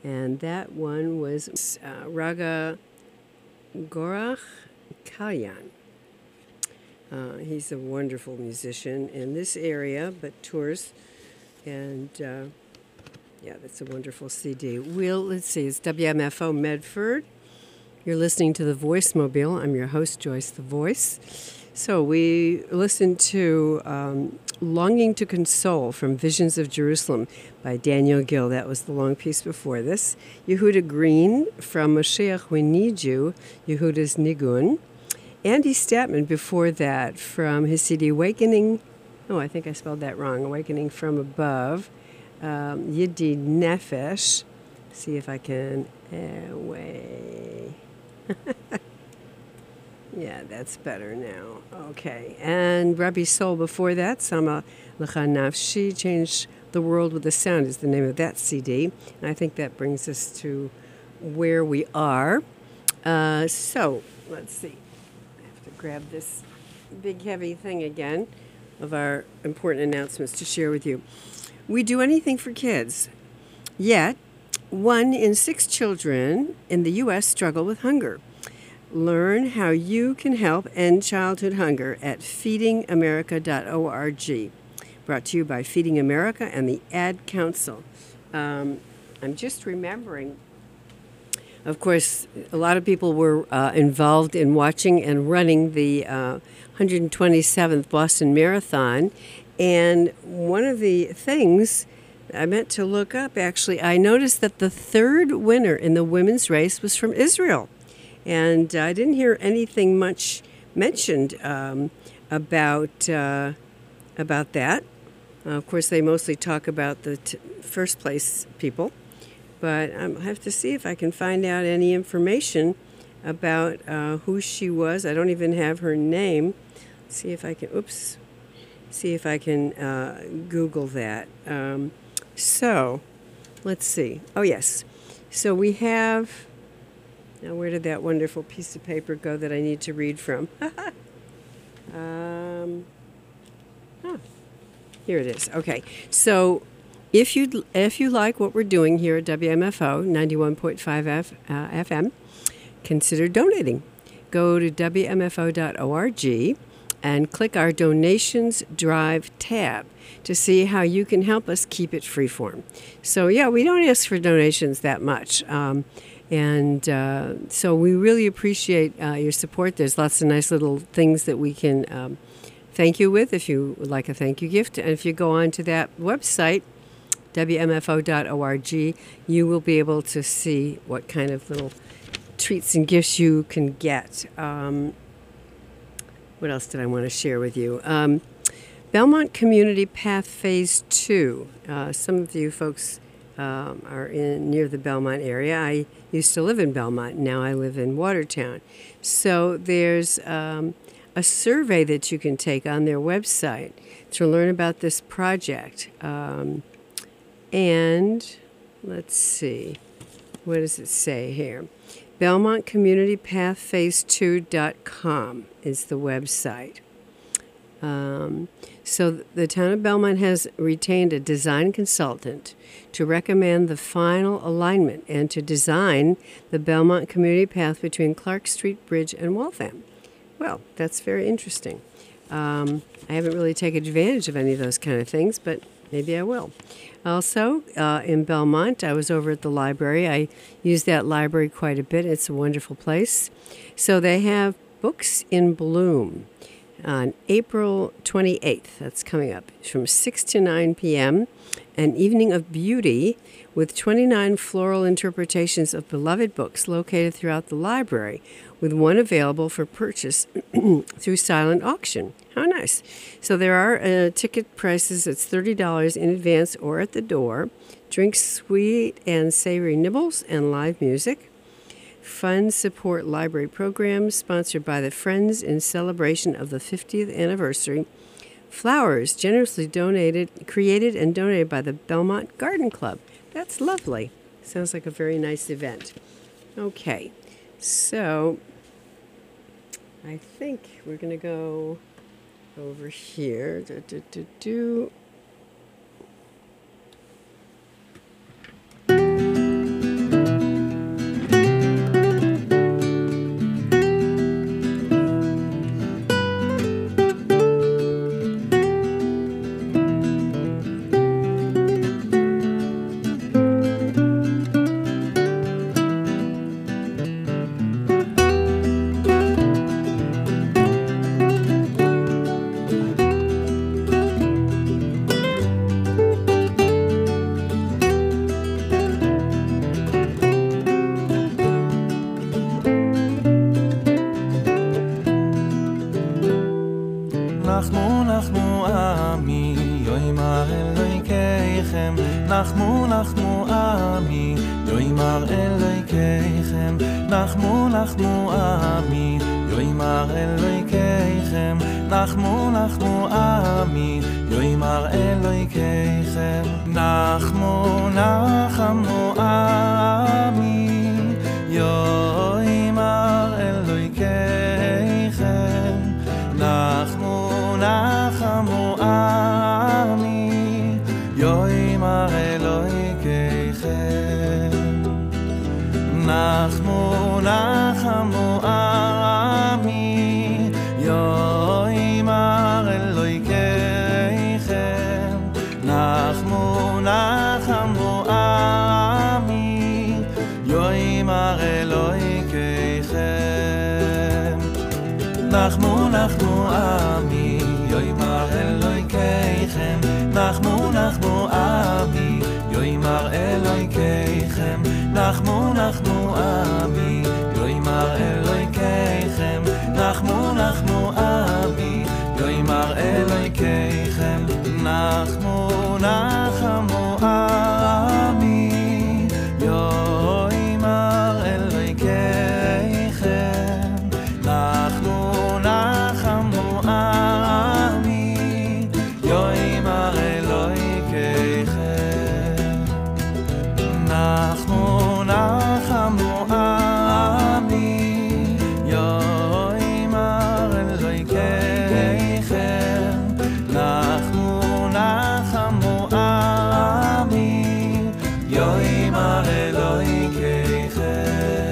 And that one was Raga Gorach Kalyan. He's a wonderful musician in this area, but tours. And yeah, that's a wonderful CD. Let's see, it's WMFO Medford. You're listening to The Voice Mobile. I'm your host, Joyce the Voice. So we listened to Longing to Console from Visions of Jerusalem by Daniel Gill. That was the long piece before this. Yehuda Green from Moshiach We Need You, Yehuda's Nigun. Andy Statman before that from his CD Awakening. Oh, I think I spelled that wrong. Awakening from Above. Yiddi Nefesh. See if I can... Yeah, that's better now. Okay. And Rabbi Soul before that, Sama L'cha Nafshi, Change the World with the Sound is the name of that CD. And I think that brings us to where we are. So, let's see. I have to grab this big heavy thing again of our important announcements to share with you. We do anything for kids. Yet, 1 in 6 children in the U.S. struggle with hunger. Learn how you can help end childhood hunger at feedingamerica.org. Brought to you by Feeding America and the Ad Council. I'm just remembering, of course, a lot of people were involved in watching and running the 127th Boston Marathon. And one of the things I meant to look up, actually, I noticed that the third winner in the women's race was from Israel. And I didn't hear anything much mentioned about that. Of course, they mostly talk about the first place people. But I have to see if I can find out any information about who she was. I don't even have her name. See if I can, Google that. So, let's see. Oh, yes. So we have... Now, where did that wonderful piece of paper go that I need to read from? Here it is. Okay. So if you like what we're doing here at WMFO 91.5 FM, consider donating. Go to WMFO.org and click our Donations Drive tab to see how you can help us keep it freeform. So, yeah, we don't ask for donations that much. So we really appreciate your support. There's lots of nice little things that we can thank you with if you would like a thank you gift. And if you go on to that website, WMFO.org, you will be able to see what kind of little treats and gifts you can get. What else did I want to share with you? Belmont Community Path Phase 2. Some of you folks are near the Belmont area. I used to live in Belmont. Now I live in Watertown. So there's a survey that you can take on their website to learn about this project. And let's see. What does it say here? BelmontCommunityPathPhase2.com is the website. So the town of Belmont has retained a design consultant to recommend the final alignment and to design the Belmont community path between Clark Street Bridge and Waltham. Well, that's very interesting. I haven't really taken advantage of any of those kind of things, but maybe I will. Also, in Belmont, I was over at the library. I use that library quite a bit. It's a wonderful place. So they have Books in Bloom on April 28th. That's coming up from 6 to 9 p.m. An evening of beauty with 29 floral interpretations of beloved books located throughout the library, with one available for purchase through silent auction. How nice. So there are ticket prices. It's $30 in advance or at the door. Drinks, sweet and savory nibbles, and live music. Funds support library programs sponsored by the Friends in celebration of the 50th anniversary. Flowers generously created and donated by the Belmont Garden Club. That's lovely. Sounds like a very nice event. Okay, so I think we're going to go over here. Yoimar Elokeichem, Nachmu Nachmu Ami, Yoimar Elokeichem, Nachmu Nachmu Ami, Yoimar Elokeichem, Nachmu Nachamu Ami, Yoimar Elokeichem, Nachmu Nachamu Ami, Yoimar Elokeichem, Nachmu Nachamu Ami, Yoimar Elokeichem, Nachmu Nachamu Ami, Yoimar Elokeichem, Nachmu Nachmu Ami, Yoimar Elokeichem, Nachmu Nachmu Ami, Yoimar Elokeichem, Nachmu Nachmu Ami, Yoimar Elokeichem, Nachmu Nachmu Ami, Yoimar Elokeichem, Nachmu Nachamu Ami, Yoimar Elokeichem, Nachmu Nachamu Ami, Yoimar Elokeichem, Nachmu Nachamu Ami, Yoimar Elokeichem, Nachmu Nachamu Ami, Yoimar Elokeichem.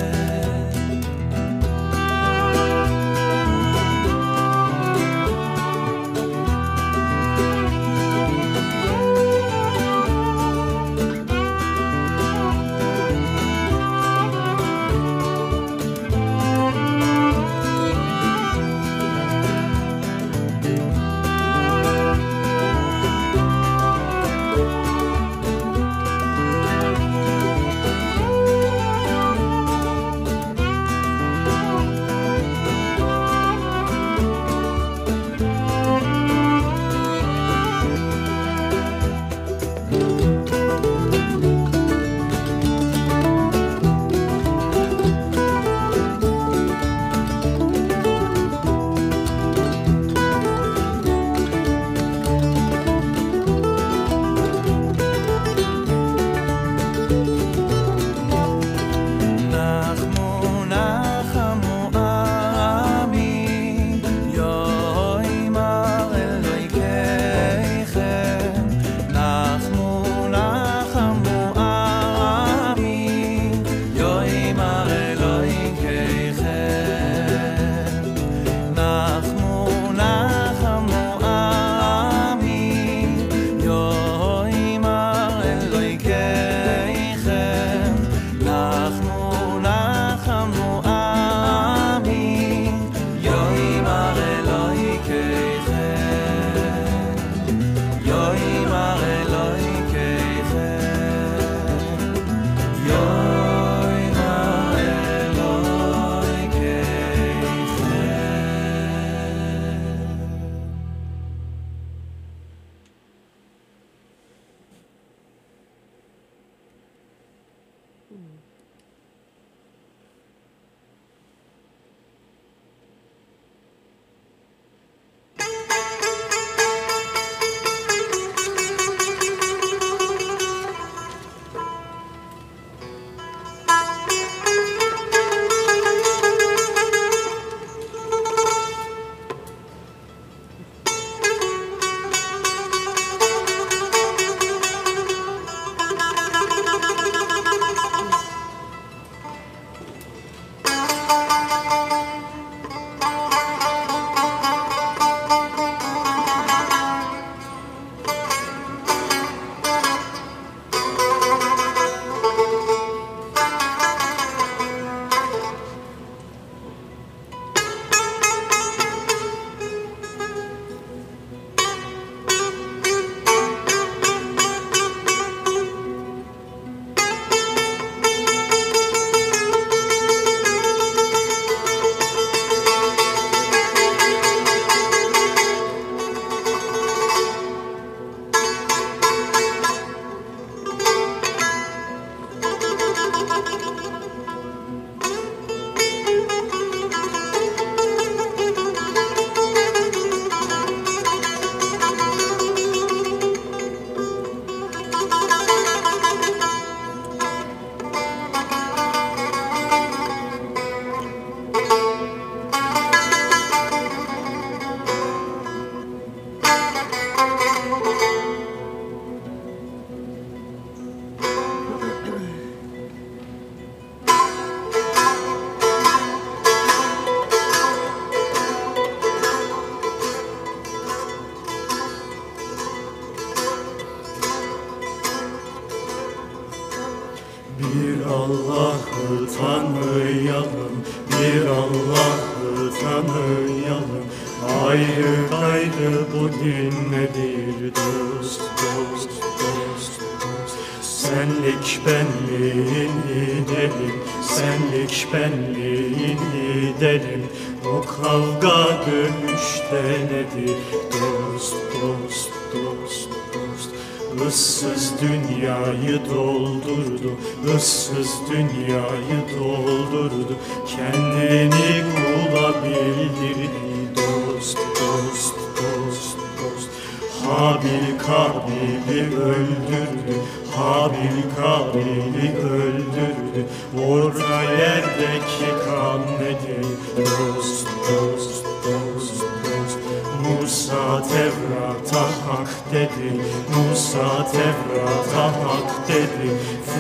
Bir Allah'ı tanıyalım, bir Allah'ı tanıyalım. Ayrı gayrı bu din nedir dost, dost, dost, dost. Senlik benliğin gidelim, senlik benliğin gidelim. Bu kavga dövüşte nedir dost, dost, dost, dost. Issız dünyayı doldurdu, ıssız dünyayı doldurdu. Kendini kula bildirdi dost, dost, dost, dost. Habil Kabil'i öldürdü, Habil Kabil'i öldürdü. Orta yerdeki kan nedir dost, dost, dost, dost. Musa Tevrat'a hak dedi, Musa Tevrat'a hak dedi.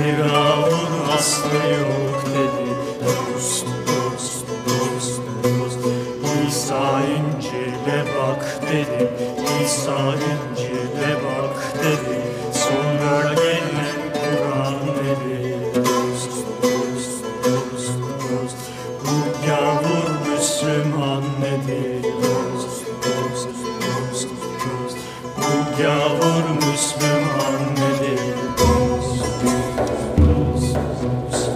Firavun aslı yok dedi dost, dost, dost, dost. İsa İncil'e bak dedi, İsa İncil'e bak dedi. Sonra gelen Kur'an dedi dost, dost, dost, dost. Bu gavur Müslüman dedi dost, dost, dost, dost. Bu gavur Müslüman dedi dost, dost, dost,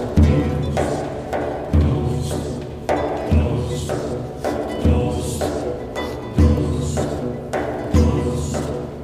dost, dost, dost, dost, dost.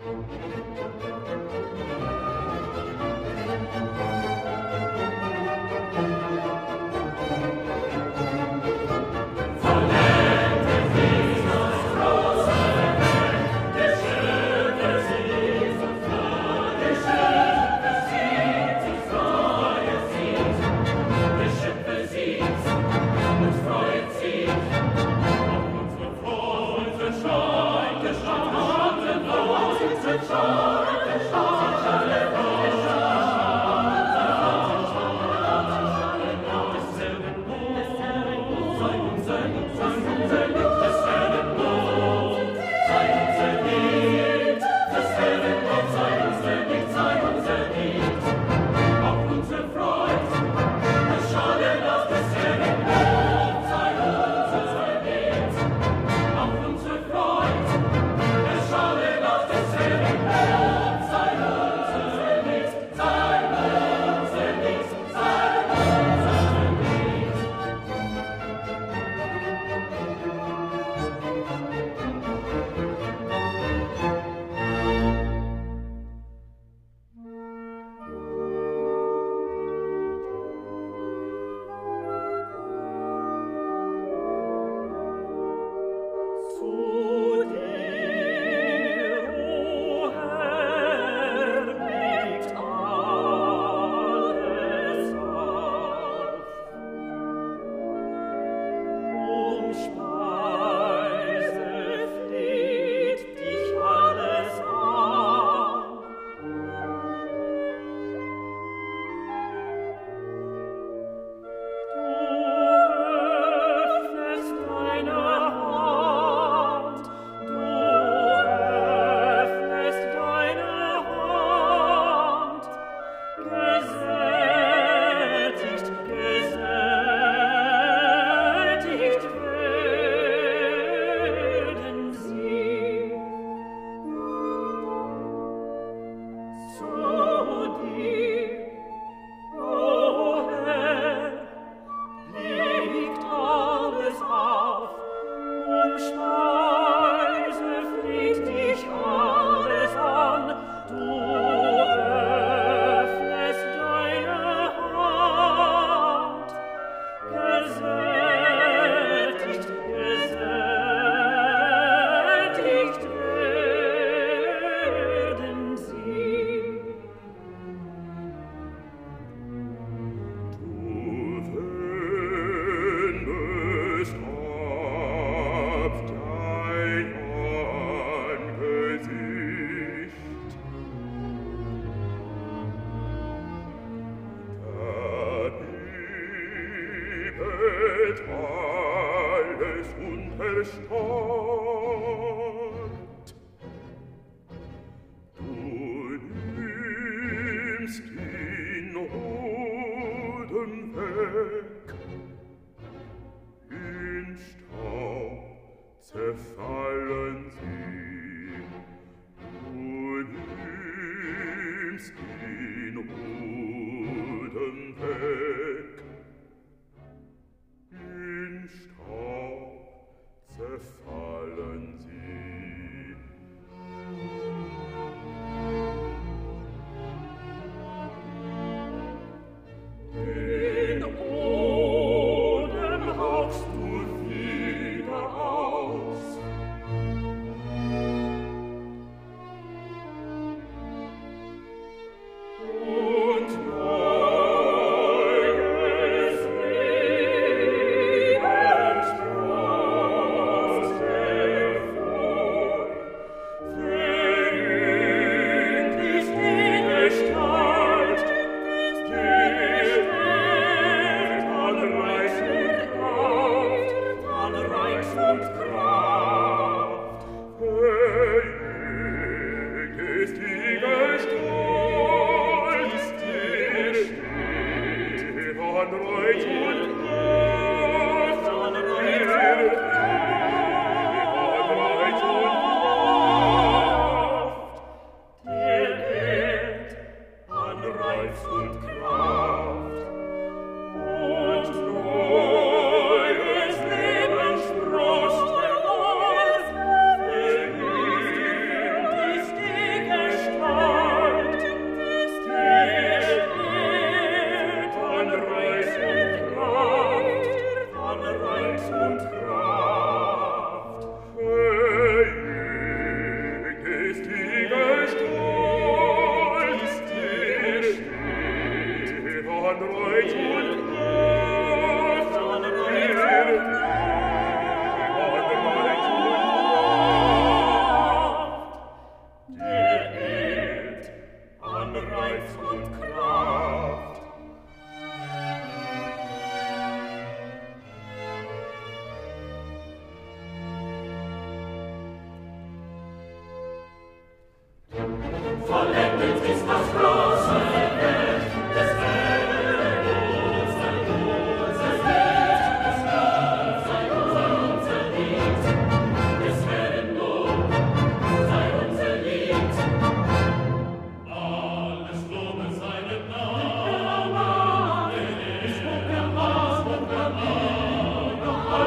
Zerfallen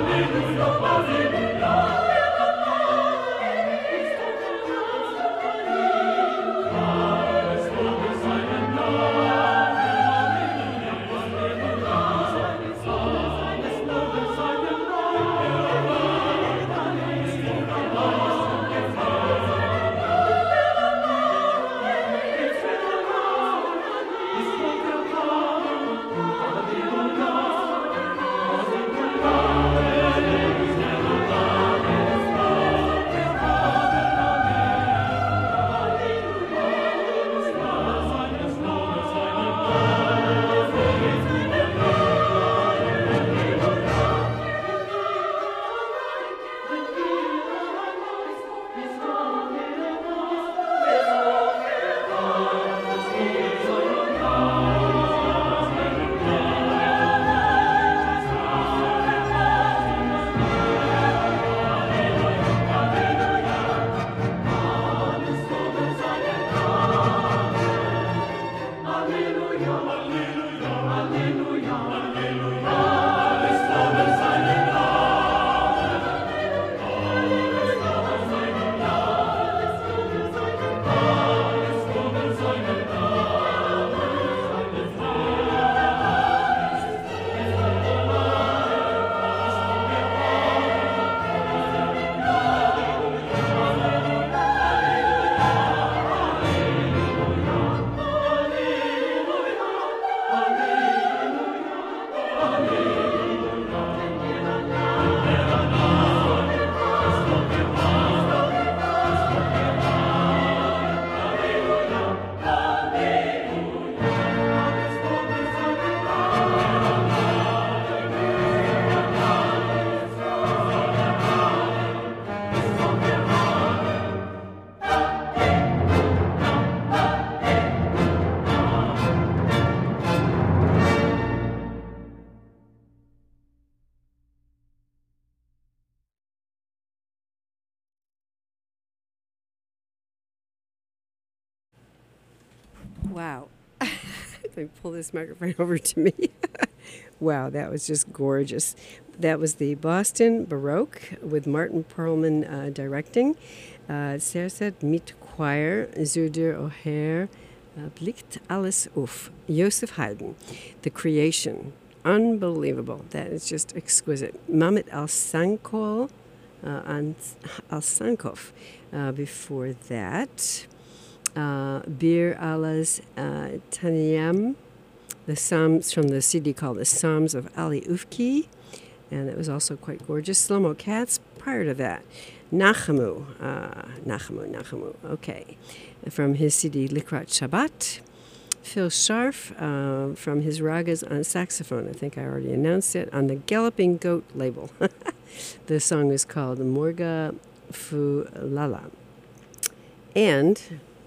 Wow. Let me pull this microphone over to me. Wow, that was just gorgeous. That was the Boston Baroque with Martin Perlman directing. Serset mit Choir, Zuder O'Hare, Blickt alles auf. Joseph Haydn, The Creation. Unbelievable. That is just exquisite. Mamet Alsankov before that. Bir Allah's Taniyam, the Psalms from the CD called The Psalms of Ali Ufki, and it was also quite gorgeous. Shlomo Katz prior to that. Nachamu, okay, from his CD Likrat Shabbat. Phil Scharf from his ragas on saxophone. I think I already announced it, on the Galloping Goat label. The song is called Morga Fu Lala. And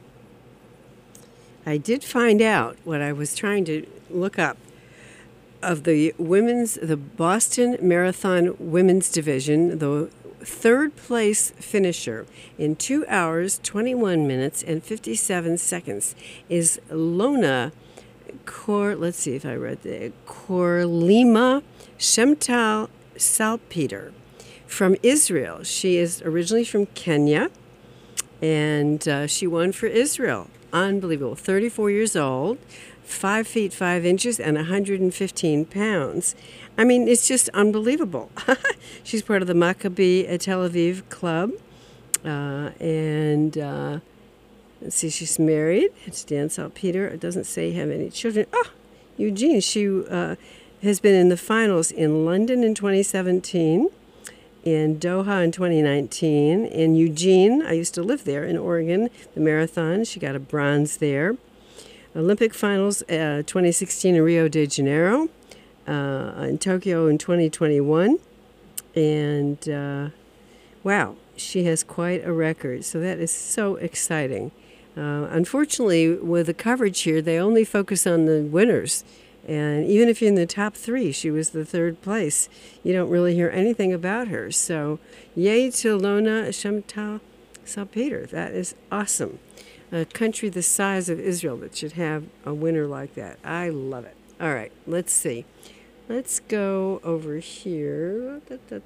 I did find out what I was trying to look up of the Boston Marathon Women's Division, the third place finisher in 2 hours, 21 minutes, and 57 seconds is Lona let's see if I read the Korlima Shemtal Salpeter from Israel. She is originally from Kenya, and she won for Israel. Unbelievable. 34 years old, 5 feet 5 inches, and 115 pounds. I mean, it's just unbelievable. She's part of the Maccabi Tel Aviv club. And let's see, she's married. It's Dan Salpeter. It doesn't say have any children. Oh, Eugene. She has been in the finals in London in 2017, in Doha in 2019, in Eugene. I used to live there in Oregon, the marathon. She got a bronze there. Olympic finals 2016 in Rio de Janeiro, in Tokyo in 2021. And wow, she has quite a record. So that is so exciting. Unfortunately, with the coverage here, they only focus on the winners. And even if you're in the top 3, she was the 3rd place. You don't really hear anything about her. So, yay to Lona Shemtal Salpeter. That is awesome. A country the size of Israel that should have a winner like that. I love it. All right, let's see. Let's go over here.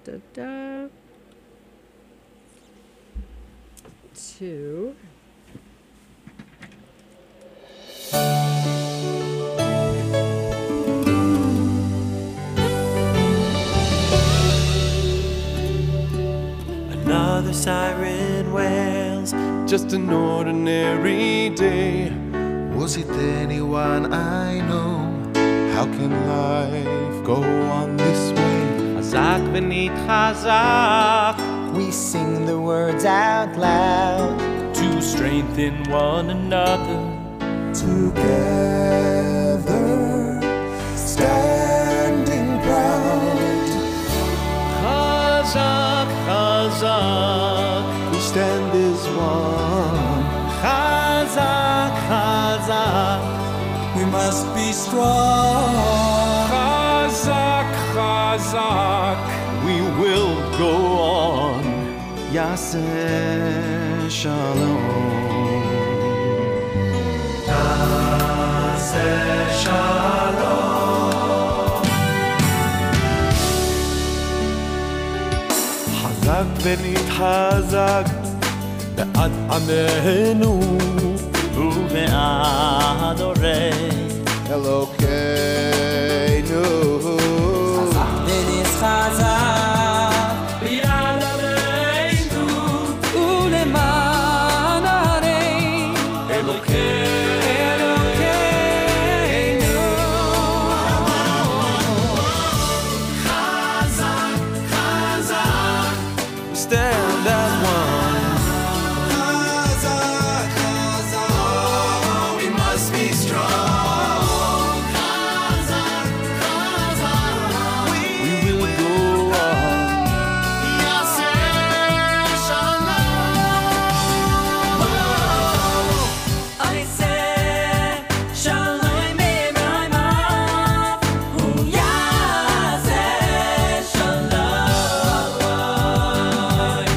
To Another siren wails, just an ordinary day. Was it anyone I know? How can life go on this way? Chazak v'nit chazak, We sing the words out loud. to strengthen one another. Together, standing proud, Chazak, chazak, we stand as one. chazak, chazak. We must be strong. Chazak, chazak, we will go on. Yaseh Shalom. חזק ונתחזק בעד עמנו ובעד הורי Elokeinu. Venice Chazak. ביד עמנו Uleman Arei. אלוקינו חזק חזק stand as one Chazak, Chazak, we must be strong. חזק חזק we will go on יעשה שלום I say Shalom Ebrahimah. Hu Yaseh Shalom.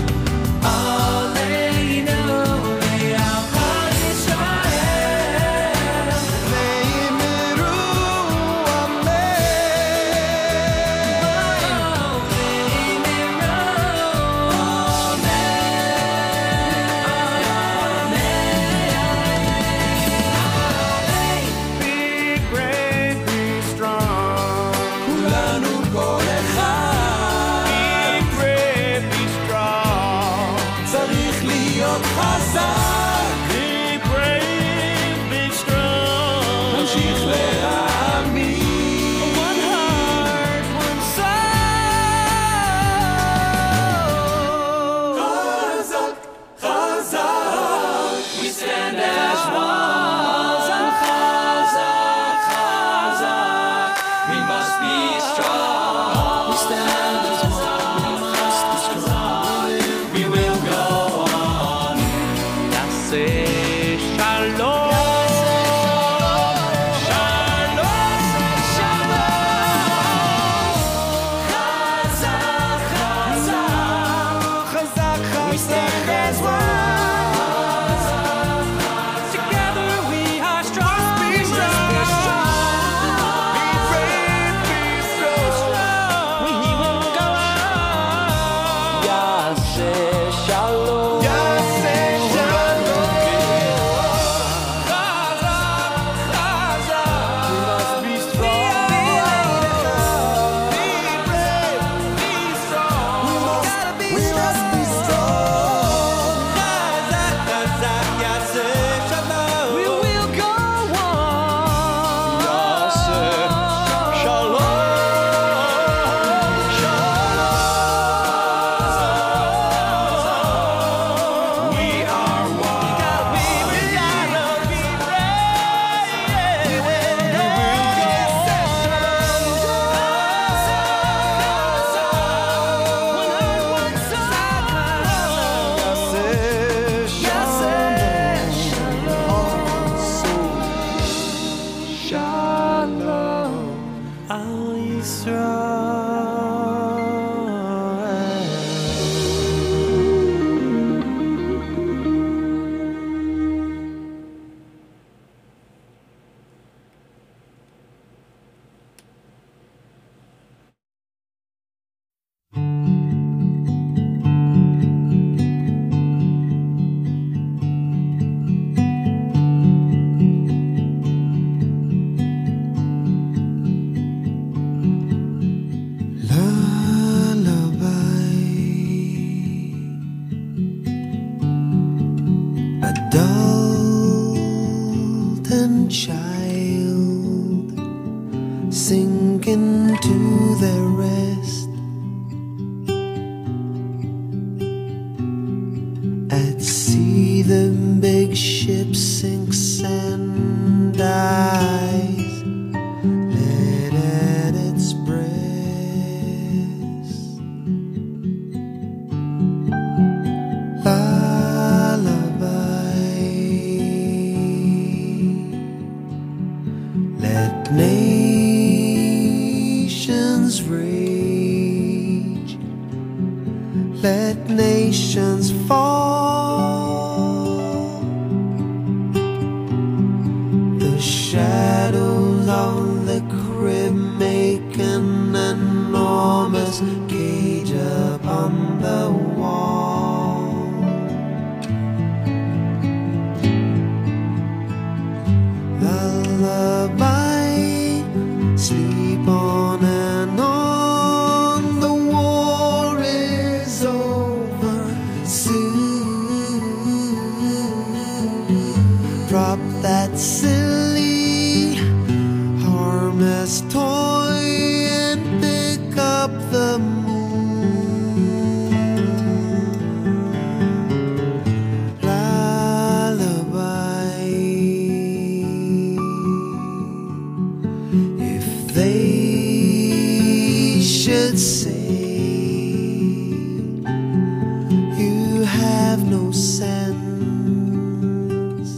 At sea the big ship sinks and dies, led at its breast. Lullaby, let nations rage, let nations fall. The shadows of the crib make an enormous cage upon the wall. Lullaby, sleep on and on, the war is over soon. Drop that silly, harmless toy and pick up the moon. Lullaby, if they should say you have no sense,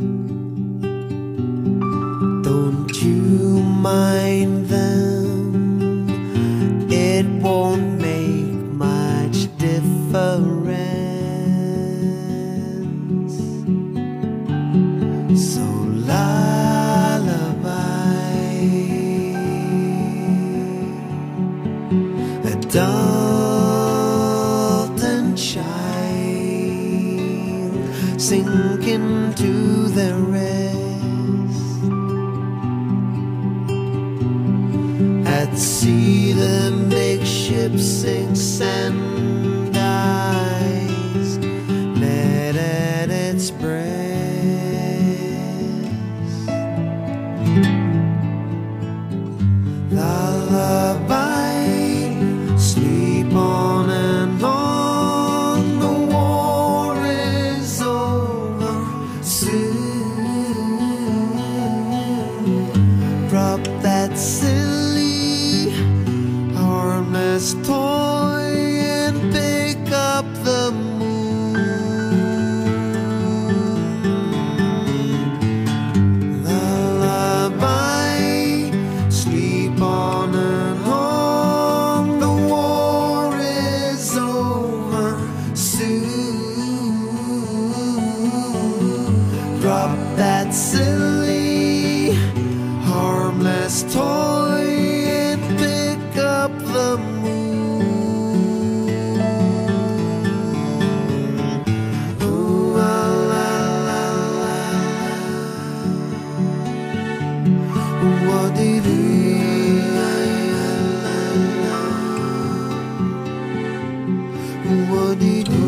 don't you mind them, it won't make much difference. So lullaby, adult and child sink into their rest. At sea the big ship sinks and dies, led at its breast. Lullaby, sleep on and on, the war is over soon. Drop that silly, harmless toy and pick up the moon. Lullaby, sleep on and on, the war is over soon. Drop that silly, harmless toy and pick up the moon. Ooh, la, la, la, la. What did he? What did he?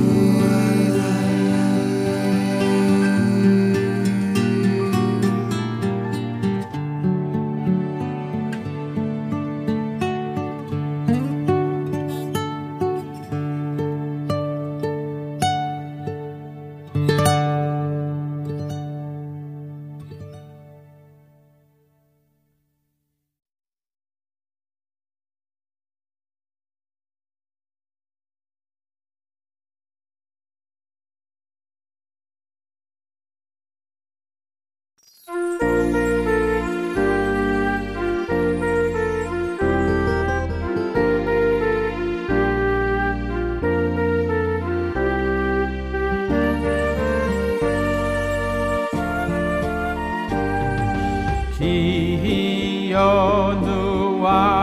Ki yonu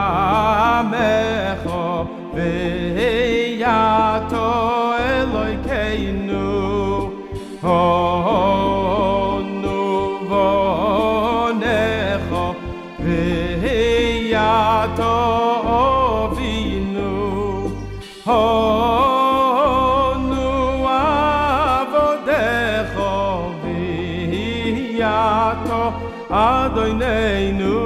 amecho ve'yato Elokeinu honu vonecho ve'yato ovinu honu avodecho ve'yato Adonenu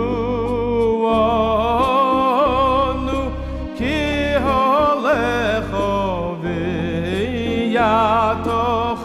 onu ki holecho v'yato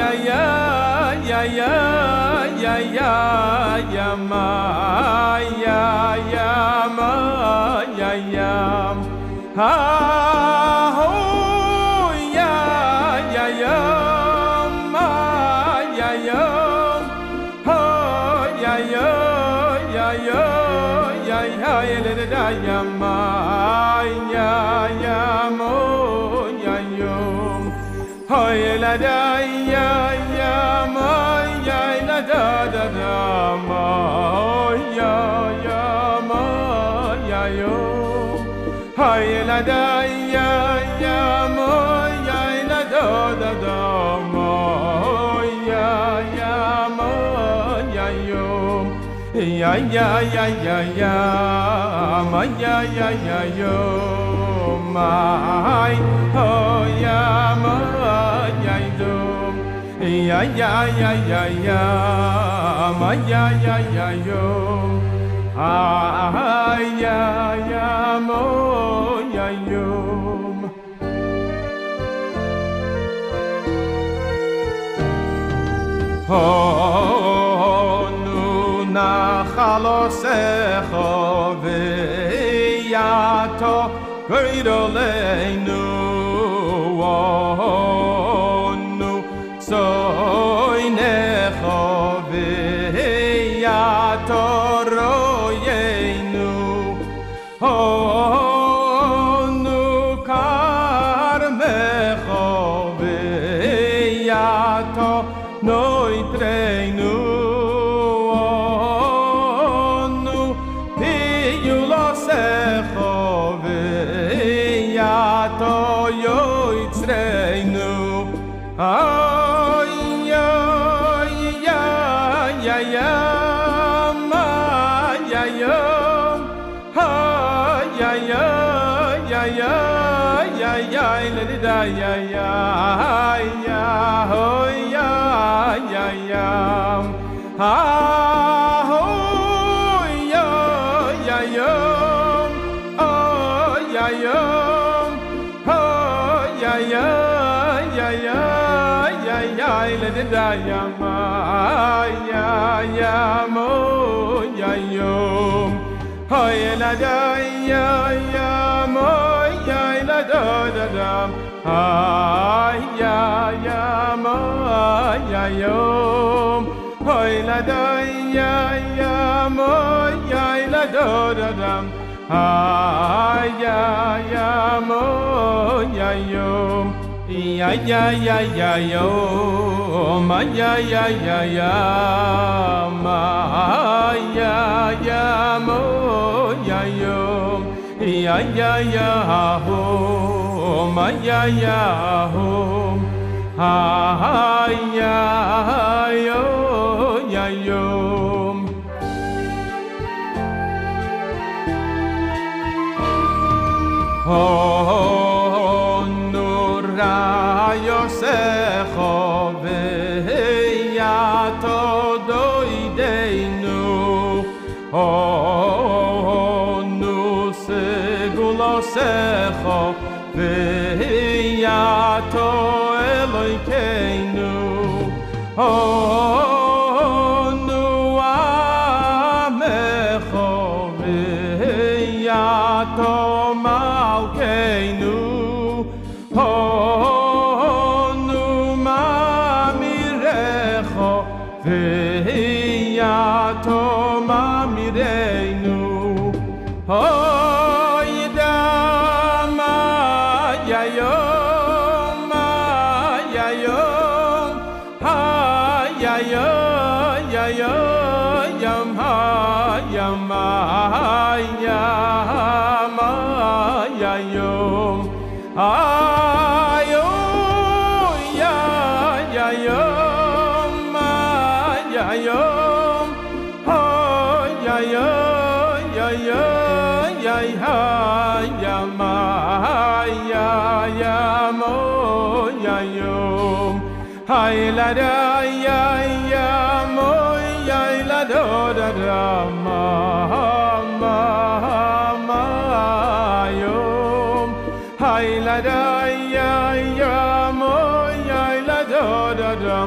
Hi la da ya mo ya la da da dum.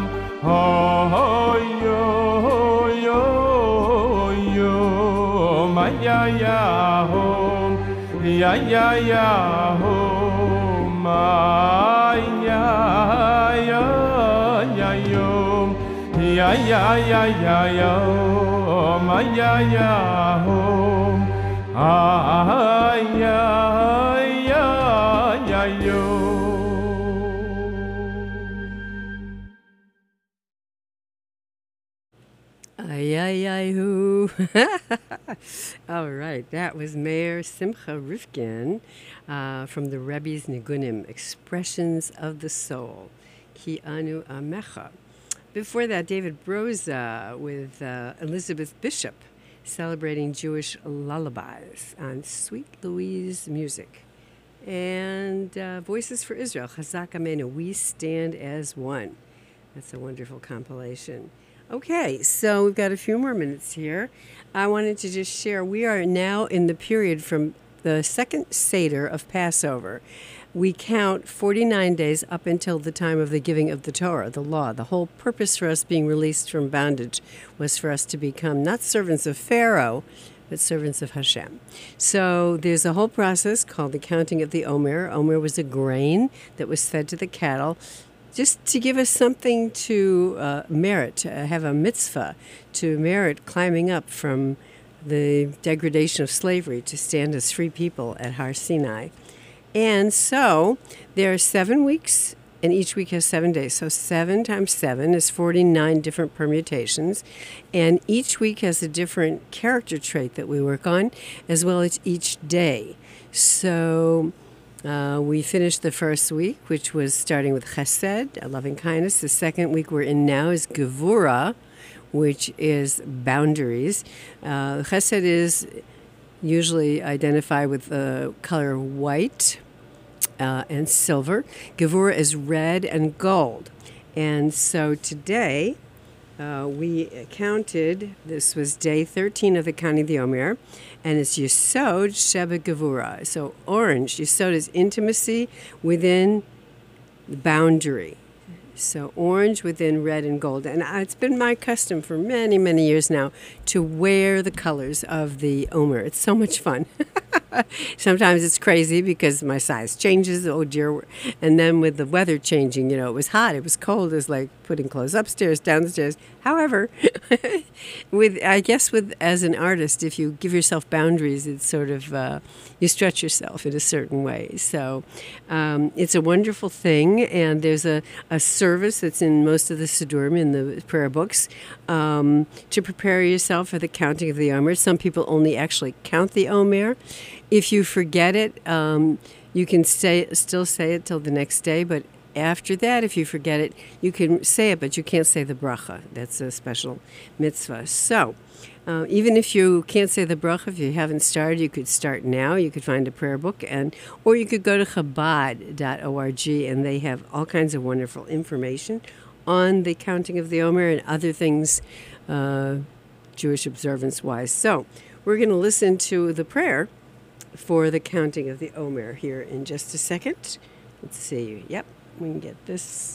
Oh yo yo yo, my ya ya home, ya ya ya home, my ya ya ya yo, ya ya ya ya yo, my ya ya home, ah ya ya ya yo. Ay, ay, ay, hoo. All right, that was Mayor Simcha Rifkin from the Rebbe's Nigunim, Expressions of the Soul, Ki Anu Amecha. Before that, David Broza with Elizabeth Bishop, celebrating Jewish lullabies on Sweet Louise Music. And Voices for Israel, Chazak Amenu, We Stand as One. That's a wonderful compilation. Okay, so we've got a few more minutes here. I wanted to just share, we are now in the period from the second Seder of Passover. We count 49 days up until the time of the giving of the Torah, the law. The whole purpose for us being released from bondage was for us to become not servants of Pharaoh, but servants of Hashem. So there's a whole process called the counting of the Omer. Omer was a grain that was fed to the cattle, just to give us something to merit, to have a mitzvah, to merit climbing up from the degradation of slavery, to stand as free people at Har Sinai. And so there are 7 weeks, and each week has 7 days. So 7 times 7 is 49 different permutations. And each week has a different character trait that we work on, as well as each day. So we finished the first week, which was starting with Chesed, loving kindness. The second week we're in now is Gevura, which is boundaries. Chesed is usually identified with the color white and silver. Gevura is red and gold. And so today we counted, this was day 13 of the counting of the Omer, and it's Yesod Sheba Gevura. So orange, Yesod is intimacy within the boundary. So orange within red and gold. And it's been my custom for many, many years now to wear the colors of the Omer. It's so much fun. Sometimes it's crazy because my size changes, oh dear. And then with the weather changing, you know, it was hot, it was cold, it was like putting clothes upstairs, downstairs. However, as an artist, if you give yourself boundaries, it's sort of, you stretch yourself in a certain way. So it's a wonderful thing, and there's a service that's in most of the Siddurim, in the prayer books, to prepare yourself for the counting of the Omer. Some people only actually count the Omer. If you forget it, you can still say it till the next day, but after that, if you forget it, you can say it, but you can't say the bracha. That's a special mitzvah. So even if you can't say the bracha, if you haven't started, you could start now. You could find a prayer book, or you could go to Chabad.org, and they have all kinds of wonderful information on the counting of the Omer and other things Jewish observance-wise. So we're going to listen to the prayer for the counting of the Omer here in just a second. Let's see. Yep, we can get this.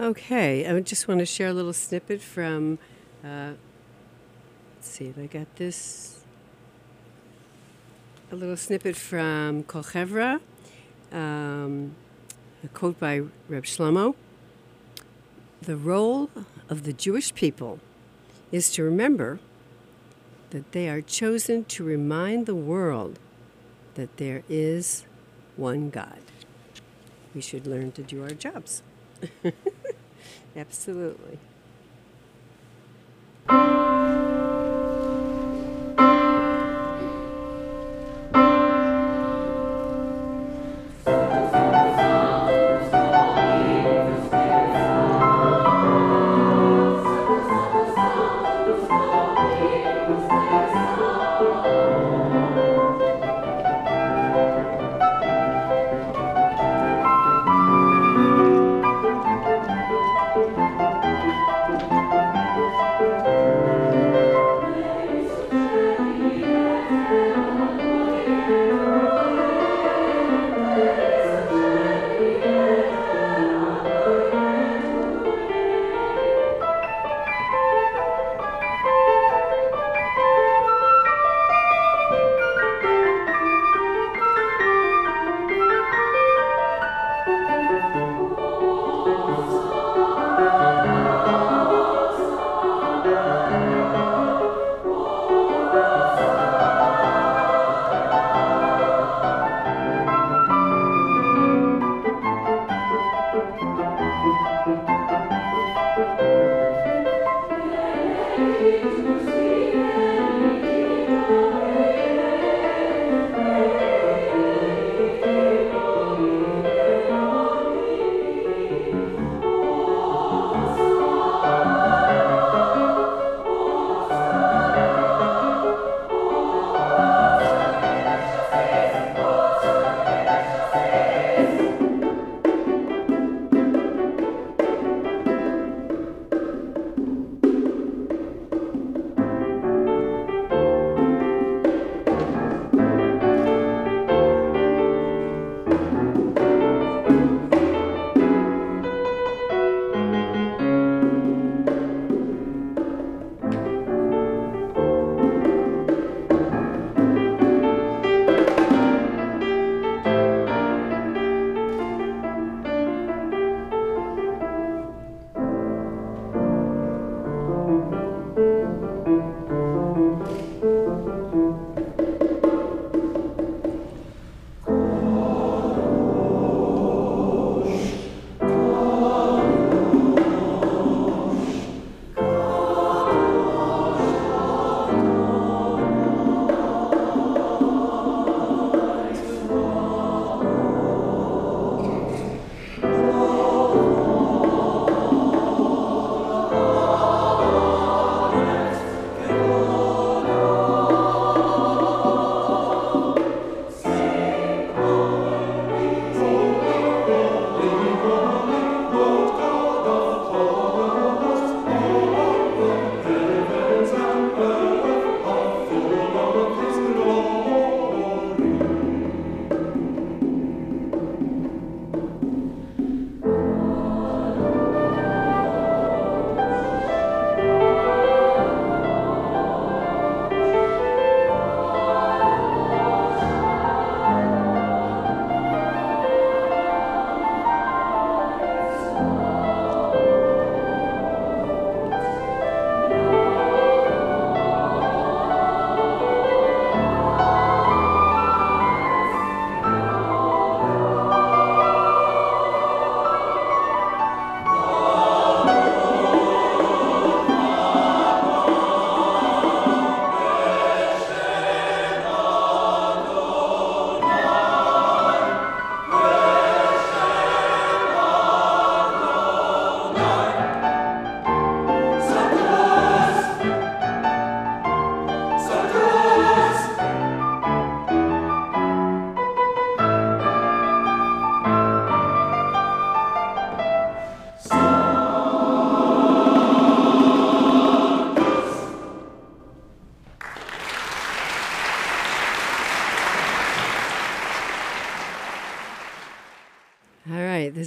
Okay, I just want to share a little snippet from, let's see if I got this. A little snippet from Kol Chevra, a quote by Reb Shlomo. The role of the Jewish people is to remember that they are chosen to remind the world that there is one God. We should learn to do our jobs. Absolutely.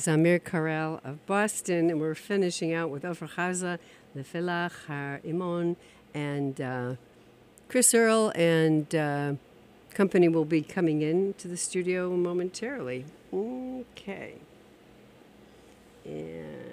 is Amir Karel of Boston, and we're finishing out with Ofer Chaza, Lefelach, Har Imon, and Chris Earl and company will be coming in to the studio momentarily. Okay. And